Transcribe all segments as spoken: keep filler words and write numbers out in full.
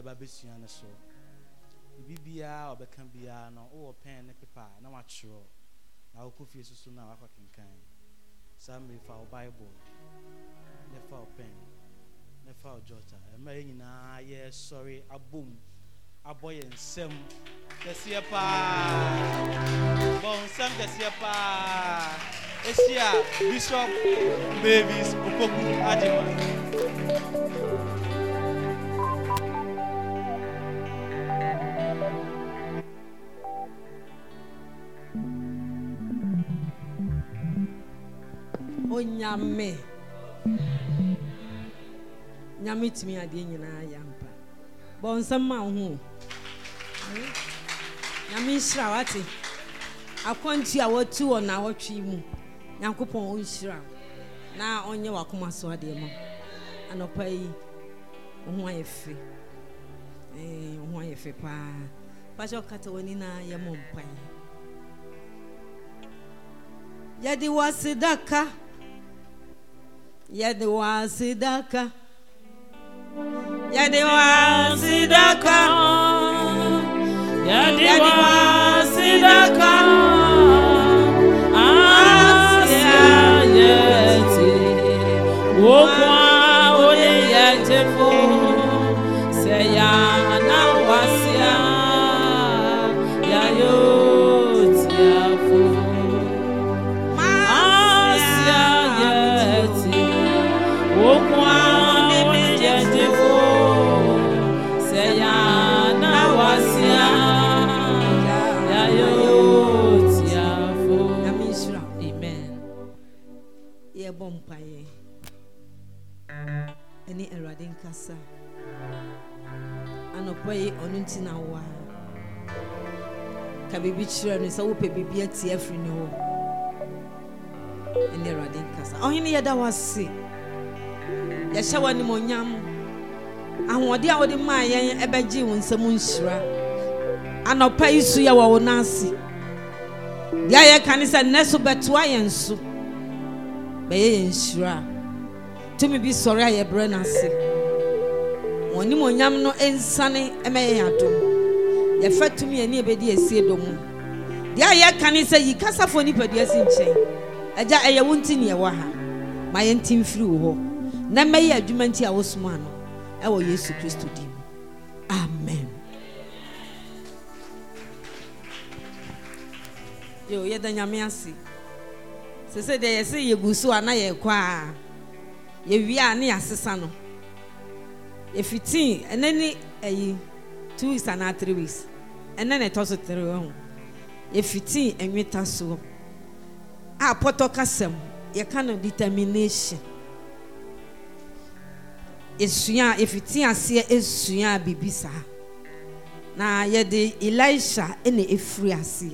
babesua ne so bibia obeka bia no wo pen ne paper na wachiro na wo kofie susu na wakwa kenkan some fa Bible ne fa pen ne fa jota e ma nyina ye sorry abom aboye nsem kese pa bon nsem kese pa esia Bishop Mavis Opoku Adima. Onyame nyame timi ade nyina yampa bonsam ma ho nyame nhyira wate akwanti a watu ona wotwe mu Nyankopɔn onhyira na onye wakoma so ade ma anopa yi ho ayefe eh ho ayefe pa pa jo kata woni na yemo mpan yadi wasidaka yadi wasidaka yadi wasidaka yadi wasidaka asia yeti wokwa oye yetefo seya na wasia yayo tiafo asia yeti wokwa oye yetefo seya na wasia yayo tiafo. Amen. Ye bompaye eni erade nkasa anopoye onunti na wa ka bibi chira no sa wo pe bibi ati afri ne ho eni erade nkasa ohini yeda wase ya shawa ni monyam ahode a wode ma yen ebeji wo nsam nhyira anopoye su ya wo nasi dia ye kanisa neso beto ayenso beye nhyira tumi bi sori aye bre na se woni monyam no ensane emeye adom ye fatumi ani ebedi esie domu dia ye kanisa yi kasafo ni padi asi nchen aja eye wonti ne ye wa ha ma ye ntim firi wo na meye adwuma nti a wosuma no e wo Yesu Kristo dim. Amen. Yo ye da nyame ase se se de ye se ye gusu ana ye kwa ye wi ana ya sesa no ye fifteen enani ayi two weeks and three weeks enane to so three ho ye fifteen enweta so a poto kasem ye kana determination esua ye fifteen ase esua bibisa na ye de Elisha ene efri ase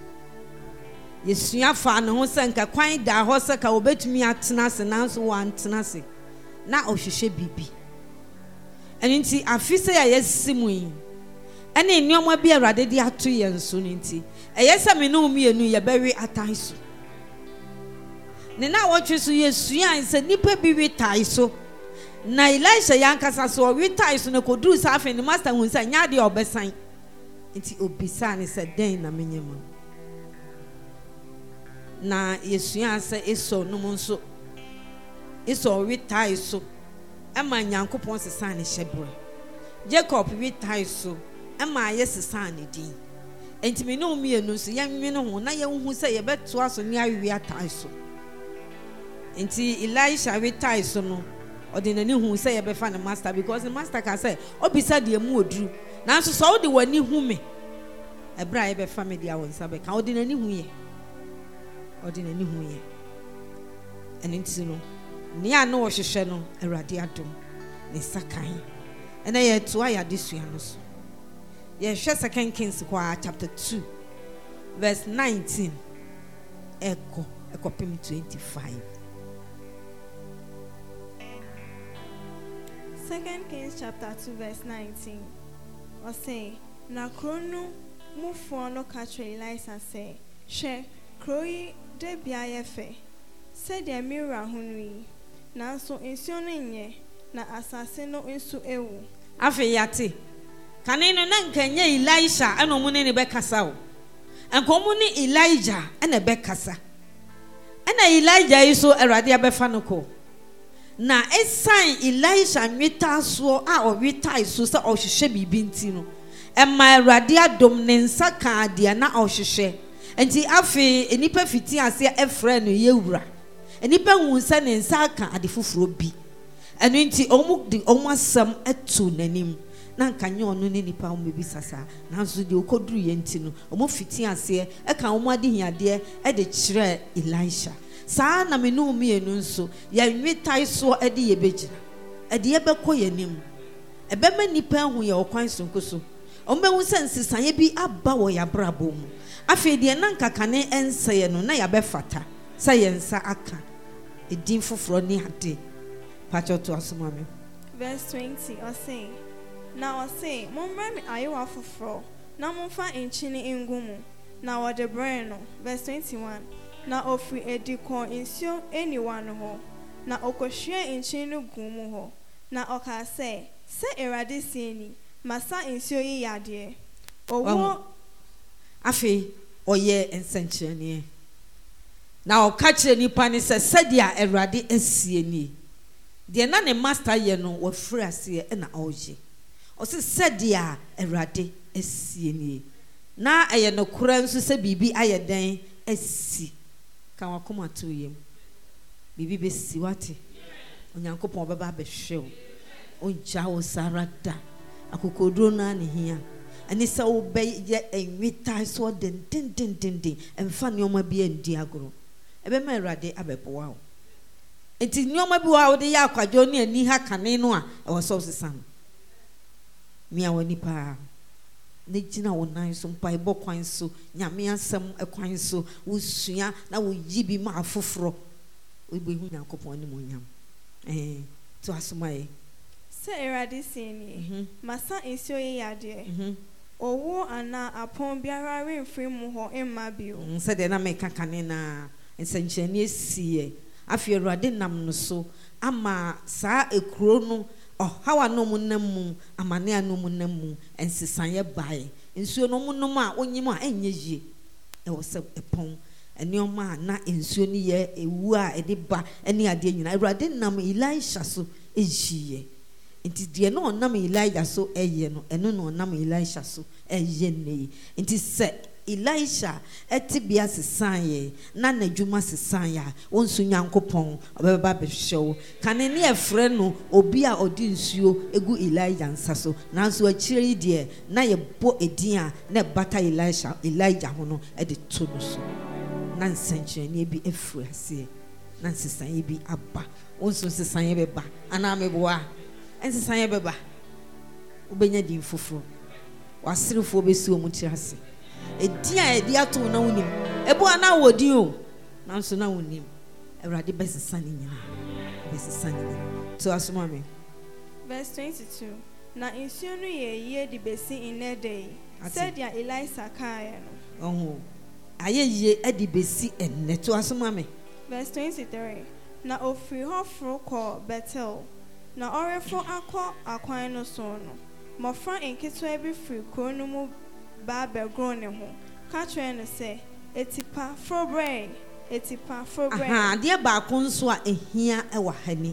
Yesua fa ne ho senka kwan da ho se ka obetumi atena se nanso wan tena se na ohwehwe bibi enti afise ya yesimu yi ene nneoma bi awrade di ato yenso nti eyese me no mienu ye bewe atai so ne na wotwe so yesua nse nipa bi wi tai so na Elisha yankasa so wi tai so ne koduru sa afi ne master hu nsa nya de obesan nti obisa ne se den na menyema na yesua ase eso no nso eso wi tai so ema Nyankopon sesa ne hyebre Jacob wi tai so ema yesesa ne din enti me no mienu so yanwe no ho na ye hu se ye beto aso ne awi atai so enti Elisha wi tai so no odinani hu se ye befa ne master because the master ka say obisa de mu oduru nanso so odi wani hu me ebra ye befa me dia won sabe ka odinani hu ye ordinary hu ye enenti no ni ana wo hwehwe no awrade adom ne sakan ena ye to aya desua no so ye hwe second Kings kwa chapter two verse nineteen eko eko pem twenty-five. Second Kings chapter two verse nineteen or say na krono mufo no catch Elisha say she kroyi de bia ye fe said the mirror hunwi nanso ensuo no nye na asase no ensu ewu afi yate kane no na nkanya Elisha ana omu ne ne bekasa wo enko omu ne Elijah ana bekasa ana Elijah yi so Awurade abefa no ko na esan Elisha nweta so a oweta iso se ohwehwe bibi nti no emma Awurade adom ne nsa ka ade na ohwehwe enti afi enipa fiti ase efra no yewura enipa hu se ne nsa ka ade foforo bi enu nti omu di omu asam etu nanim na nkanye onu ne nipa omu bi sasa nanso de okoduru ye nti no omu fiti ase e ka omu ade hiade e de kire Elisha saa na me no mi enu nso ya nwetai so e de ye begina e de ye beko yanim e be ma nipa hu ye okwan sonkoso omu be hu se nsisaye bi aba wo ya brabo mu afi de na nkakane ensaye no na ya be fata sa ye nsa aka edin foforo ni ade pacho to asoma me verse twenty or say now or say momra me ayewa foforo na momfa enchini ngumu na wode brain no verse twenty-one na ofri ediko insio anyone ho na okohwe enchini gumu ho na oka say se erade sieni masa insio yi yade owo afi oye ensanchene na oka kire nipa ni se sedia erade asieni de na ne master ye no wo free ase e na oje o se sedia erade asieni na eye no kura nso se bibi ayeden asi kan wakoma to yem bibi be si wate onyankopon beba be hwew onja wo sarada akokodro na ne hia ani se wo be ye enwita so den den den den den emfa ne oma bi andi agoro ebe ma erade abeboa wo enti ne oma bi wa wo de ya akwadwo ne ani ha kane no a e wo so sesam mi a woni pa ne gina wo nan so mpa ibo kwan so nyame asem ekwan so usua na wo yibi ma afoforo wo be hu Yakobon ni monyam eh to asomaye se erade sini masa ensio ye yade owo ana apon biara remfri mu ho emma bio se de na me kakane na ensanchani esiye afi erade nam no so ama saa ekuro no oh hawa no munam amane anu munam ensisan ye bae ensuo no munum a onyim a enye yie e wo se epon enioma na ensuo ni ye ewu a ede ba eni ade nyina Awurade nam Elisha so ejiye enti de no nam Elijah so eye no eno no nam Elisha so eye nei enti se Elisha etibia sesan na nadwuma sesan ya wonsu Nyankopon obeba behwew kane ne efre no obi a odi nsuo egu Elijah nsa so nanso akire yi de na ye bo edin a na bata Elisha Elijah ho no e de to no so na nsanchene bi efru ase na sesan bi aba wonsu sesan ye beba ana meboa ensesan ye beba obenya din foforo wasirefo besi omu tirase edia edia to na wonim ebo ana wodi o nanso na wonim Awurade besesa ni nyina besesa ni to asoma me verse twenty-two na insio no ye ye di besi inede said ya Elisha kaya no oho aye ye adi besi enne to asoma me verse twenty-three na ofri hofro ko Bethel na orefo akọ akwan no so no mofra enketwa bi free krono mu ba begro ne ho ka kire no se etipa frobre etipa frobre aha de ba ko nso a ehia e wa hani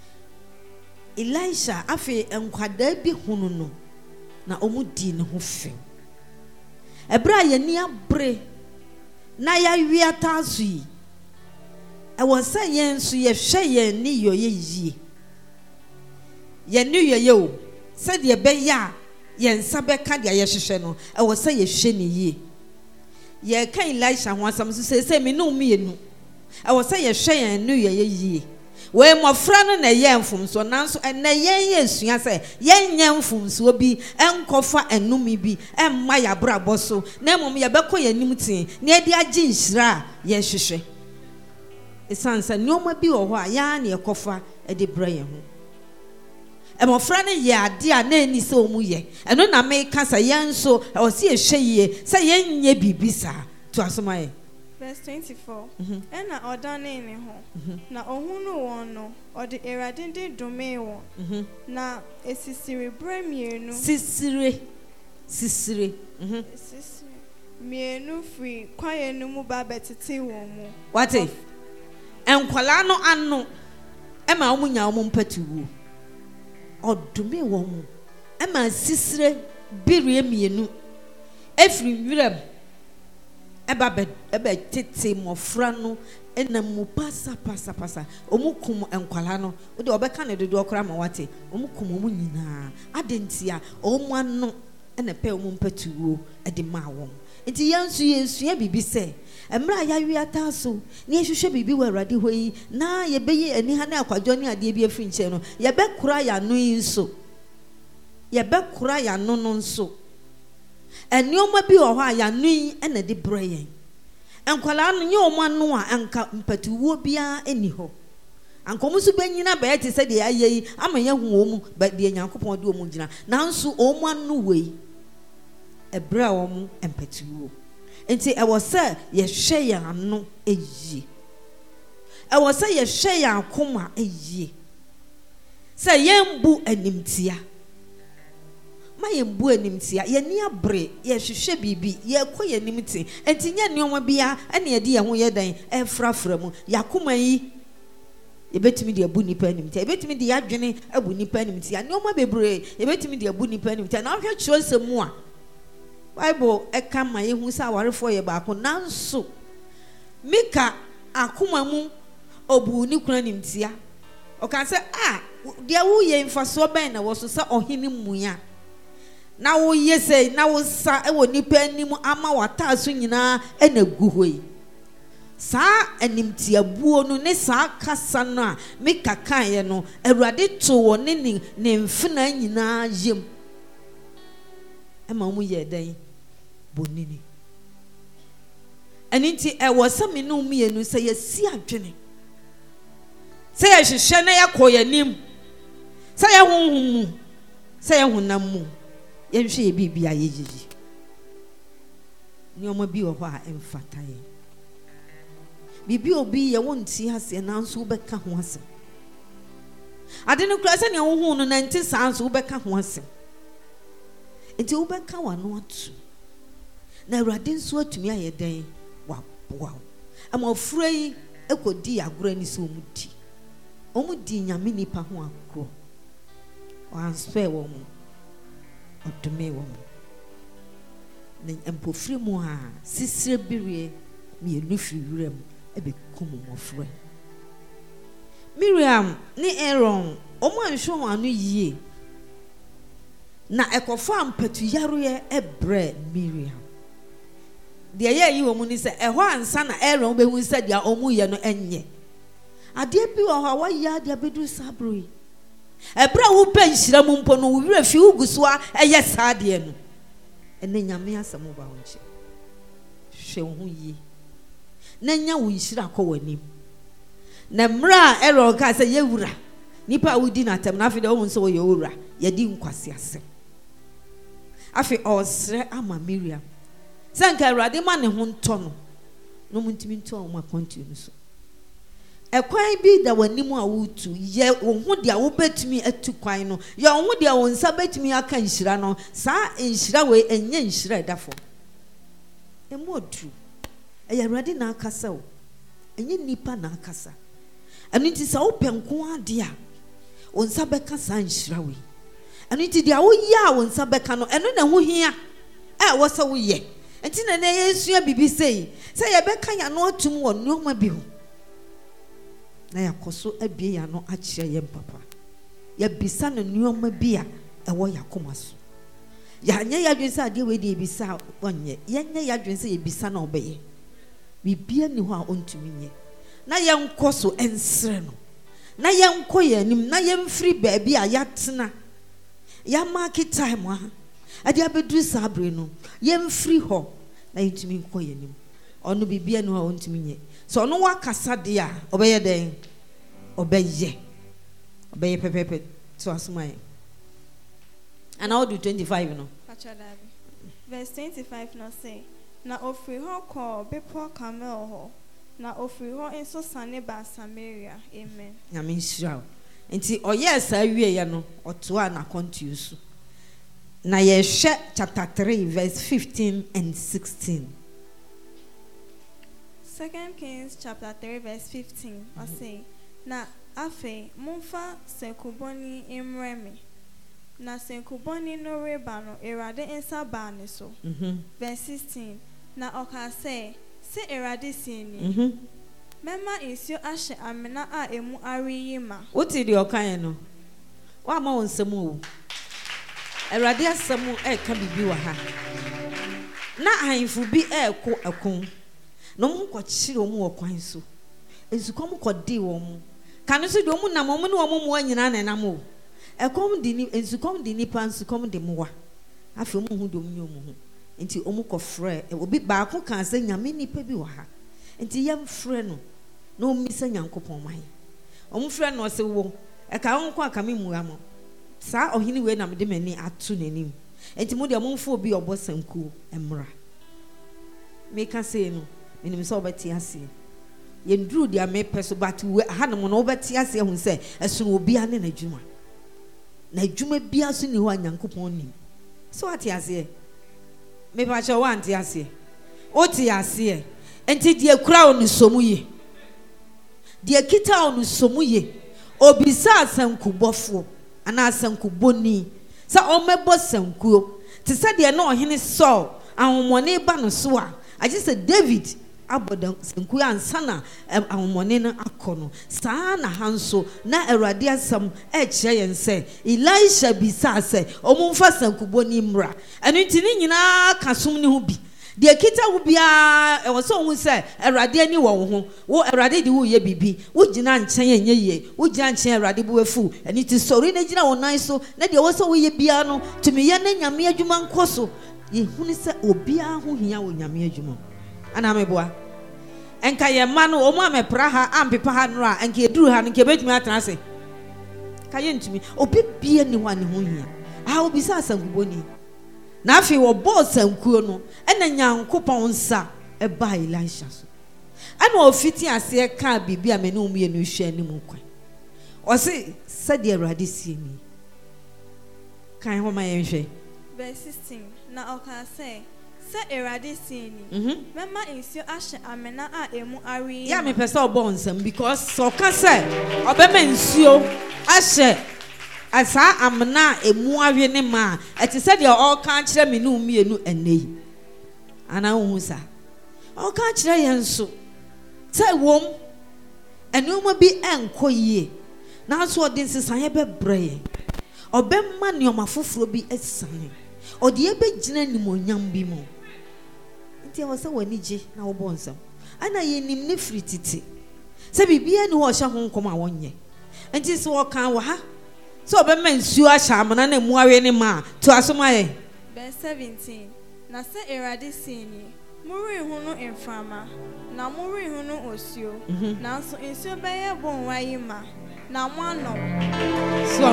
Elisha afi enkwada bi hunu no na omudi ne ho fe ebra ye ni abre na ya wiata azu yi e wo se ye nso ye hwe ye ni yo ye yi ye ni yo ye o se de be ya yen sabe ka de ayehwehwe no e wo se ye hwe ni yi ye kan Elisha ho asam so se se me no mi enu e wo se ye hwe yen no ye yi we mofra no na ye mfumso nanso na yen ye sua se yen nya mfumso bi enkofa enumi bi emma ya brabo so na mom ye beko ye nim tin na e di agi nhira ye hwehwe esansa nyoma bi wo ho a ya na ekofa e de bra ye ho emofra ne ye ade a na eni se omu ye eno na me ka sa yen so o se ehwe ye se yen nye bibisa to asoma ye Verse twenty-four. And na odane ne ho. Na ohunu won no, or the eradinde domain won. Na esisiri bre mienu. Sisire. Sisire. Mhm. Sisire. Mienu free kwaye no mu ba betete won mu. What if? Enkwala no ano. Ema omu nya omu mpatuwo. Odome won mu. Ema sisire birie mienu. Efri wirem. Eba be eba tete mofra no ena mu pasa pasa pasa omu kum enkwala no wo de obeka ne dodo okra ma wate omu kum omu nyina adentia omu ano ena pe omu mpatuwo e de ma won enti yansu yesu bibi se emra ya wi ata so ne hwehwe bibi wa awrade hoyi na ye beyi ani ha na akwadwo ne ade bi afri nche no ye be kura ya no nso ye be kura ya no no nso enioma bi wo ha ya nui ena de breyen enkwala no nye oma no a anka mpatuwo bia eni ho ankomu su benyina ba yete se de ayeyi ama ye hu omu ba de nyankopon de omu gina nanso omu anu wei ebra omu empatuwo enti e wo se ye hwe ya no eyi e wo se ye hwe ya akoma eyi se yembu animtia ma yembu animtia ye ni abre ye hwehwe bibi ye kɔ ye nimti enti nya neoma bia ene ye de ye ho ye dan e frafra mu yakoma yi ye betimi de abu nipa animtia ye betimi de yadwene abu nipa animtia neoma bebre ye betimi de abu nipa animtia na hwɛ kyerɛ nsɛmu a Bible e ka ma ye hu sa warefo ye ba ko nanso mika akoma mu obu ni kuna nimtia o kan say ah de wo ye mfaso ben na wo so sa ohini muya na wo yese na wo sa e wo nipa anim ama wata so nyina e na gu hoi sa animtia buo no ne sa kasa no a me kaka ye no awurade to wo ne ne mfina nyina yem e ma mu ye dan bonini aninti e wo sa me no mienu se ye si adwene se ye hwehwe na yakɔ yanim se ye honhom se ye honam mu ye hwehwe ye bibia ye yiyi ni omo bi wo hɔ a emfata ye bibi obi ye wonti ase nanso wobɛka ho ase ade no kura se ne honhom no na nti sanso wobɛka ho ase enti wobɛka wano atu na awurade nso atumi ayɛ dan wa boa ama ofura yi ekodi agora ni so omudi omudi nyame nipa ho akro wanspe wo mu odome wo mu na empofiri mu ha sisire birie mi enufiri wura mu ebe kumu mofura Miriam ni Aaron omo anhwo ho anu yie na ekofa ampatu yaroye ebre Miriam de ye yi wo mu ni se eho ansa na Aaron be hu se dia omu ye no enye ade bi wo ha wa ya de bedu sabroi ebra wo pe nhira mu mpo no wo wira fi uguso a eye saade no ene nyame asemo ba wonche hwe ho yi na nya wo nhira akọ wanim na mra Aaron ka se ye wura nipa wudi na tem na afi de wo nso wo ye wura ye di nkwase ase afi osre ama Miriam sanka awurade ma ne ho nto no no muntimi nto o ma continue so ekwan bi da wanim a wutu ye wo ho de a wo betumi atu kwan no ye wo ho de a wo nsa betumi aka nhira no saa nhira we enye nhira edafo emodu eya awurade na akasa o enye nipa na akasa enu nti sa wo penko ade a wo nsa beka saa nhira we enu nti de a wo ya wo nsa beka no enu na ho hia e wo sa wo ye enti na na yesu bibi sei se ye beka ya no atum wo nneoma bi ho na yakoso abie ya no akire ye papa ya bisa no nneoma bi a ewo yakoma so ya nya ya dwen se ade we de bisa onye ya nya ya dwen se ye bisa na obeye bibia ni ho a ontumi nye na ye nkoso ensre no na ye nko ye nim na ye mfiri baabi a yatena ya market time ha ade abedu sabre no ye mfiri ho na yitumi nko ye nim ono bibia ni ho a ontumi nye so no wakasa de a obeye den obeye obeye pepepe to asumai and how do twenty-five no verse twenty-five no say na ofiri ho ko bepo Kamel ho na ofiri ho enso sane ba Samaria. Amen. Nyame nhyira. Enti oye sa wie ye no otoa na continue so. Na ye hwe chapter three verse fifteen and sixteen. Second Kings chapter three verse fifteen. I say, na afe mumfa senkuboni imremi. Na senkuboni no reba no erade ensa ba ne so. Mhm. Verse sixteen. Na oka say, se erade sini. Mhm. Mema isio ashe amena a emu ariyi ma. Oti di okan no. Wa ma wonsem o. Erade asem e ka bibi wa ha. Na ahemfo bi e ko akon. No mu ko chire omu wo kwan so. Ensukom ko di wo mu. Kanu so di omu nam omu ne omu mu anyina na nam o. Ekom di ni ensukom di nipa ensukom di muwa. Afi omu hu di omu omu hu. Enti omu ko frɛ obi ba ko kan sɛ nyame nipa bi wa ha. Enti yam frɛ no na omi sɛ nyankopɔn mai. Omu frɛ no sɛ wo e ka won ko akame mu amo. Sa ohini we na me de mani atu nanim. Enti mu de omu fo obi obɔ sanku emra. Me ka sɛ no menim sɛ obɛti ase. Yendru dia me pɛ so but we ha no no obɛti ase hu sɛ ɛso obi ane na dwuma. Na dwuma bia so ni ho anyankopɔn nim. So ati ase. Me ba che wa anti ase. Oti ase. Enti die kura onu somu ye. Die kita onu somu ye. Obisa asankubɔfo ana asankuboni. Sa omebo sankuo. Ti sa de na ohene Saul ahomone ba no so a. Aje se David abodan sankuo ansa na ahomone no akono. Saa na hanso na Awurade asam e kire yen se Elisha bisa se omumfa sankuboni mra. Enu nti ni nyina kasom ne ho bi. De kita wo bia e wo so hu se Awurade ani wo ho wo Awurade di wo ye bibi wo gina nchen enye ye wo gina nchen Awurade bu afu ani ti sori na gina wo nan so na de wo so wo ye bia no tumi ye na nyame adwuma nkoso ye huni se obia ho hia wo nyame adwuma ana meboa enka ye ma no o mu amepra ha ampepa ha no a enka eduru ha no nke betumi atena se ka ye ntumi obi bia ni wa ne ho hia a obi sa asankuboni na afi wo boss sankuo no ena nyankopon nsa e ba Elisha so ana ofiti ase ka bibi a mene umu ye no hwe anim kwan o se sade Awurade sie ni kan ho ma ye hwe Verse sixteen. Na oka say, se erade sini. Mhm. Mema insio ashe amena a emu ari. Ya me pese obo nsam because so ka say obema nsuo ahye asa amna emu awe ne ma eti se de o ka kire me no mienu enei ana hu sa o ka kire yen so se wom enuma bi enko yie na so odin sesan ye bebre obemma ne omafoforo bi esane odi e be gina nimonyam bi mo nti e wose wani je na wo bo nsam ana ye nim ne frititi se bibia ni ho hye ho nkom a wonye nti se wo kan wo ha so obemma nsuo ahya amana na mu awe ne ma to asoma ye. Verse seventeen. Na se erade sini muri hu no emfama na muri hu no osio na so ensio beye bon wayi ma na mwano so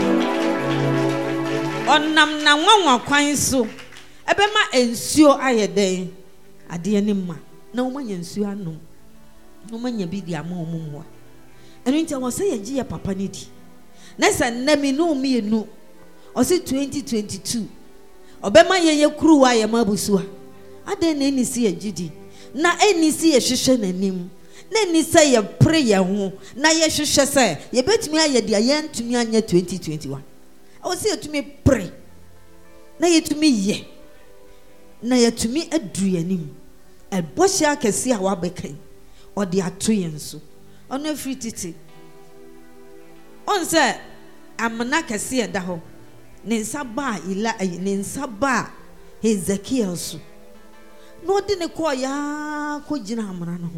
onam na nwanwa kwan so ebema ensuo ayeden ade ne ma na wo manya nsuo anom wo manya bi di ama omumwa enu ntia wo se ye giye papa ne di na sa na mi no mi enu o se twenty twenty-two obema ye ye kruwa ye mabusuwa ade na eni si ye gidi na eni si ye hwehwe nanim na eni se ye pre ye ho na ye hwehwe se ye betumi aye dia ye ntumi anya twenty twenty-one o se yetumi pre na yetumi ye na yetumi adu yanim e bohye akese a wabekan o de ato yenso ono afiri titi on se amana kese e da ho ne nsaba ila ne nsaba Hezekiel so no de ne ko ya ko gina amana no ho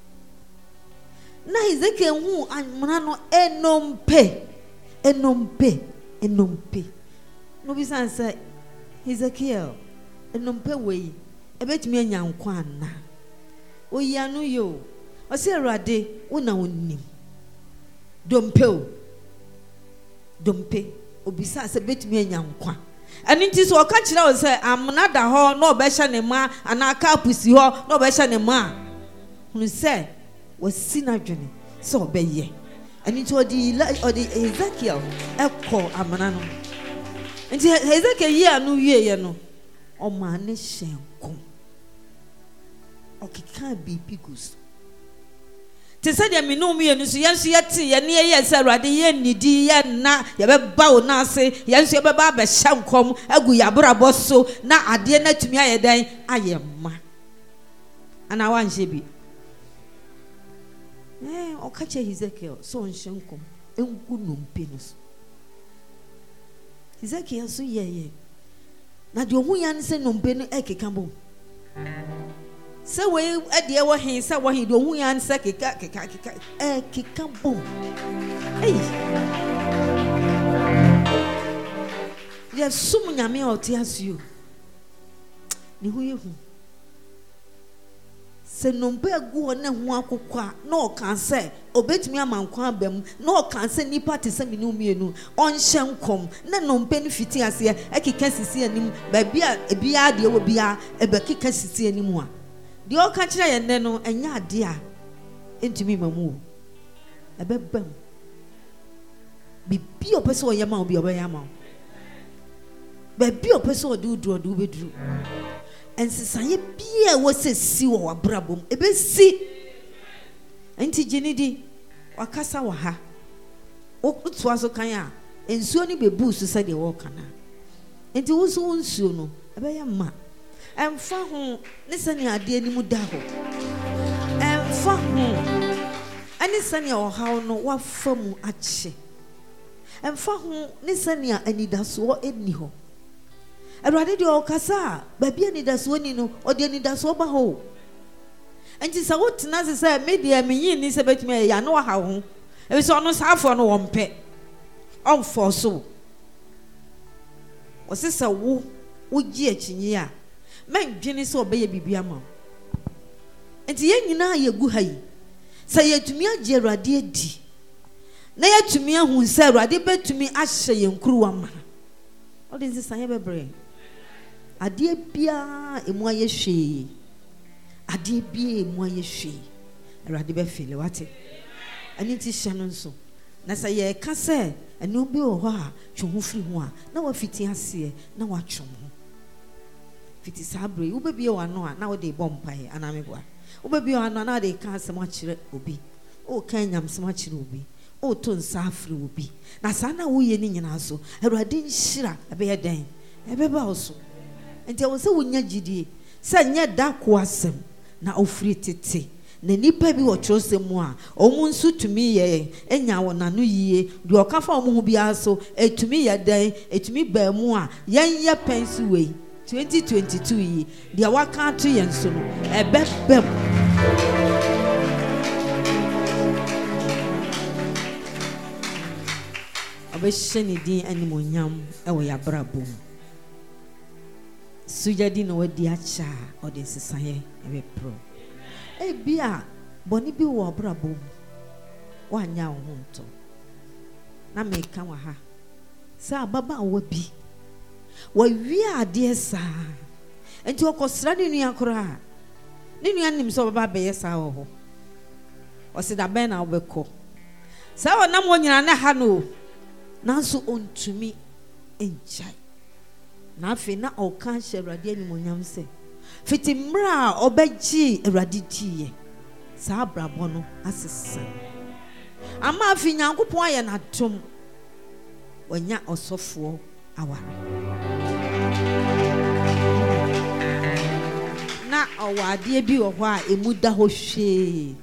na Hezekiel hu amana no enompe enompe enompe no bi san say Hezekiel enompe we ebetumi anya nkwa na oya no yo o se Awurade wona wonnim dompe o dompe obisa se betumi anya nkwa And it is what catch now say, I'm not the hall, no better than ma, and I can't pussy her, no better than ma. Who said, was sinner journey, so be ye. And it was the or the Ezekiel, echo Amanano. And Ezekiel, ye no ye, no. O man, nation come. Okay, can't be picus. Te said, I mean, no, me and so yes, yet, and near yes, I rather ye needy, and na, you bow now say, yes, you have a sham come, a guyabra bosso, na a dear net to me, I day, I am ma. And I want she be. Eh, or catch Ezekiel, so and shankum, and good no penis. Ezekiel, so ye ye. Now, do you answer no penny eke cambo? So we at the hour he said what he do we answer kika kika kika eh kika boom. Hey. There's so many me out tears you. Ni hu ye hu. Se nombe agu na hu akokwa na o kan say obetumi amankwa abam na o kan say nipa te se minu mienu on hye nkom na nombe no fiti ase e kika sisi anim ba bia e bia de wo bia e ba kika sisi anim a the all catch ya no enya ade a entumi mamu ebebam bibi opese oyama obi obeyama ba bi opese odu du odu bedru ensisaye bia wo sesi wo abrabom ebesi enti ginidi wakasa wa ha otu aso kan a ensuo ni bebu su se de wo kana enti wo so nsuo no ebeyama emfa ho ne sane ade ani mu da ho emfa ho ani sane o hawo no wafa mu ache emfa ho ne sane anidaso eni ho Erade de okasa ba bia anidaso ni no o de anidaso ba ho enti sa wotena se se media menyi ni se betumi ya no ha ho e so no saafo no wompe on forso o se se wo wo gi achinyi a men dwene se obeye bibia ma enti ye nyina ye gu hayi se yetumi age Erade adi na yetumi ahu se Erade betumi ahye ye nkruwa ma o de nse sanye bebre ade bia emu aye hwe ade bia emu aye hwe Erade be fele wate ani ti hye no nso na se ye ka se eni obi o ho a twon firi ho a na wa fiti ase na wa twon fiti sabre wo bebie wa no a na wo de bompae anameboa wo bebie wa no na de ka asem akire obi o kan nyam sem akire obi o to nsa afre obi na sa na wo ye ni nyina so Erade nhira ebe ye den ebe ba oso enti wo se wonya gidie se nya da ko asem na ofri tete na nipa bi wo kyerosem a omu nsu tumi ye enya wo na no yie de okafa omu hu bia so etumi ye den etumi ba mu a yen ye pensi we twenty twenty-two yi dia waka to yen so no ebebem abesheni din animonyam ewo ya brabom sujadi no wadi acha ode sesaye ebe pro e bia boni bi wo brabom wanya wo honto na me ka wa ha sa baba wo bi wa wi ade sa enti okosra ni nua kora ni nua nim so baba be yesa wo ho o se da ben na wo beko sa wo nam wo nyina na ha no nanso ontumi enchai na afi na oka hye Erade animonyam se fiti mra obegyi Erade tiye sa abrabo no asesa ama afi nyankopon aye na tom onya osofo aware na owade bi wo ho a emu da ho hwe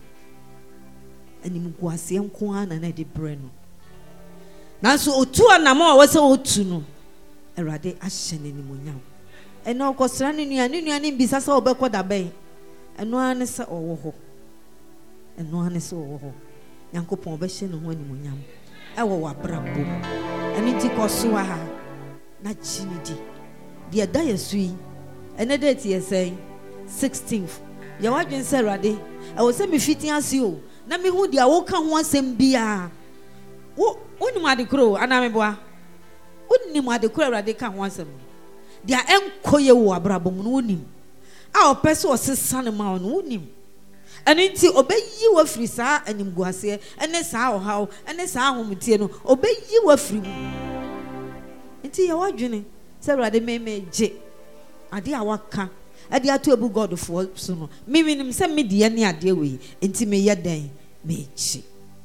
anim guase nko ana na de bre no nanso otu anama wo se otu no Erade ahye n'animonyam eno okosra ne nua ne nua ne mbisa se obekoda ben eno ane se owo ho eno ane se owo ho Nyankopon obehye ne ho animonyam ewo wabrabo eni ti koso ha na chinidi de da yesui ene date yesai sixteenth ya wadwen se Erade ewo se me fiti ase o na me hu dia wo ka ho asem bia wo onum ade kro ana meboa wo wonni mu ade kura Awurade ka ho asɛm dia enkoye wo abrabom no wonni a opese osesa ne ma no wonni eno nti obeyi wa firi saa animguase ene saa ohaw ene saa ahometie no obeyi wa firi mu nti ye wadwene se Awurade meme je ade a waka ade ato ebu God for so no miminim se me de ne ade we nti me ye den me chi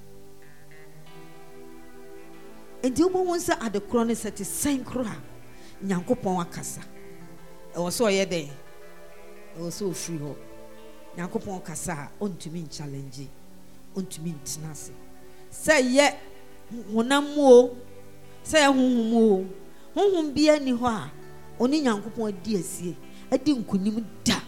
enti obo won se ade kro ne sete sen kro a Nyankopon akasa e wo so ye den e wo so free ho Nyankopon kasa ontumi challenge ontumi ntinase se ye honam o se ye honhum o honhum bia ni ho a oni Nyankopon adi asie adi nkunim da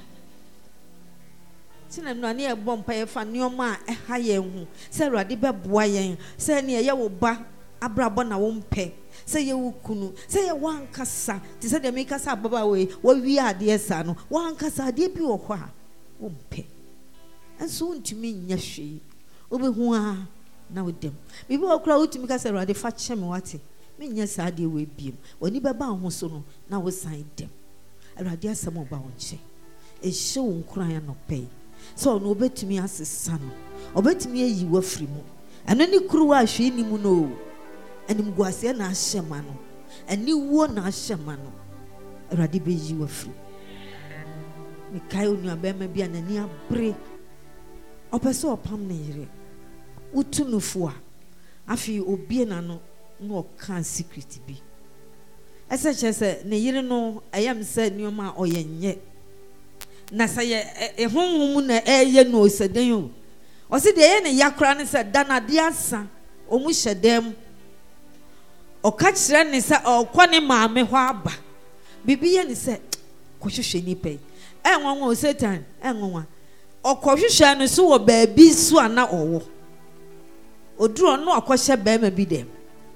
sina no ane e bompa ye fa neoma e ha ye hu se Awurade beboa yen se ne ye wo ba abrabo na wo mpe se ye wo kunu se ye wankasa ti se de me kasa baba we wo wi ade esa no wankasa ade bi wo ho a wo mpe enso ntumi nya hwe obehu a na wodem bibi okura utumi kasa Awurade fa kyeme wate me nya sa ade we biem woni beba ho so no na wo san dem Awurade asem oba wo nche e hye wo nkran ya no pei so no obetumi asesa no obetumi ayi wa firi mu eno ni kuru wa hwe ni mu no anim guase na ahyema no ani wo na ahyema no Awurade be yi wa firi me kai onu abema bia na ni abre opeso opam na yire utunufo a afi obie na no no kan secret bi ese chese ne yire no ayam se nioma oyenye na saye e honhum na eye no oseden o o se de ye ne yakra ne se dana de asa o mu hyedem o ka kire ne se o kwone maame ho aba bibi ye ne se ko hwehwe ni pe e nwanwa o Satan e nwanwa o ko hwehwe ne so wo baabi so ana owo oduro no akohye baama bi dem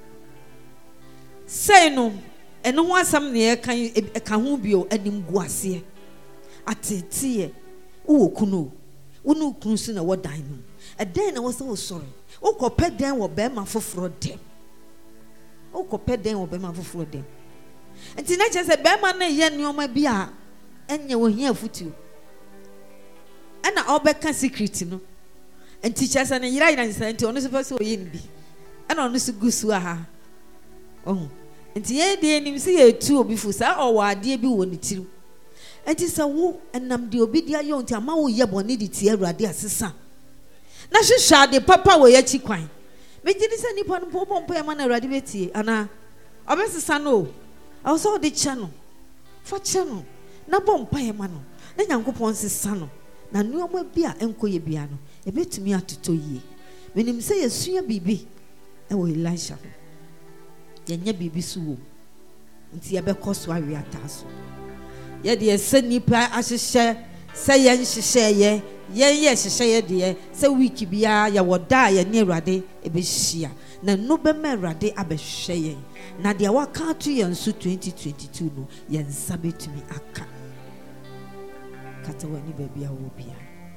sei no eno ho asam ne e kan e ka ho bio anim guase atetie wo kunu wonu kunu so na wodan no e den na wo se wo soro wo ko peden wo baama foforo dem wo ko peden wo baama foforo dem enti na che se baama na ye neoma bi a enye wo hia futu ana obeka secret no enti che se ne yira yira nsa enti ono se fa se oye nbi ana ono se gusu aha oh enti ye de nim se ye tu obi fu sa o wa ade bi wo ne tiru enti se wo enam de obi dia yo enti ama wo ye boni de ti Awurade asesa na hwehwa de papa wo ye chi kwan me gidi se nipa no po pompo ya ma na Awurade betie ana obesesa no awo so de che no fa che no na bompa ya ma no na Nyankopon sesa no na nuoma bia enkoye bia no e betumi atoto yie menim se yesua bibi e wo Elisha yenya bibi so wo nti ye be koso awe ataso ye de se nipa ahyehye se ye nhyehyeye ye ye hyehyeye de se week bia ya woda ye ne Awurade e be hia na no be ma Awurade abehwe ye na de waka atu ye nso twenty twenty-two no ye nsa betumi aka kata wani baby a wo bia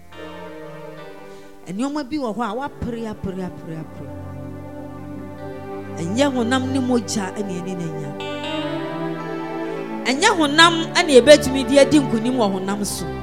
enioma bi wo ho a wa pre apre apre apre enya honam ni moja ene ene nya enya honam ane ebetumi di adi nkunim wo honam so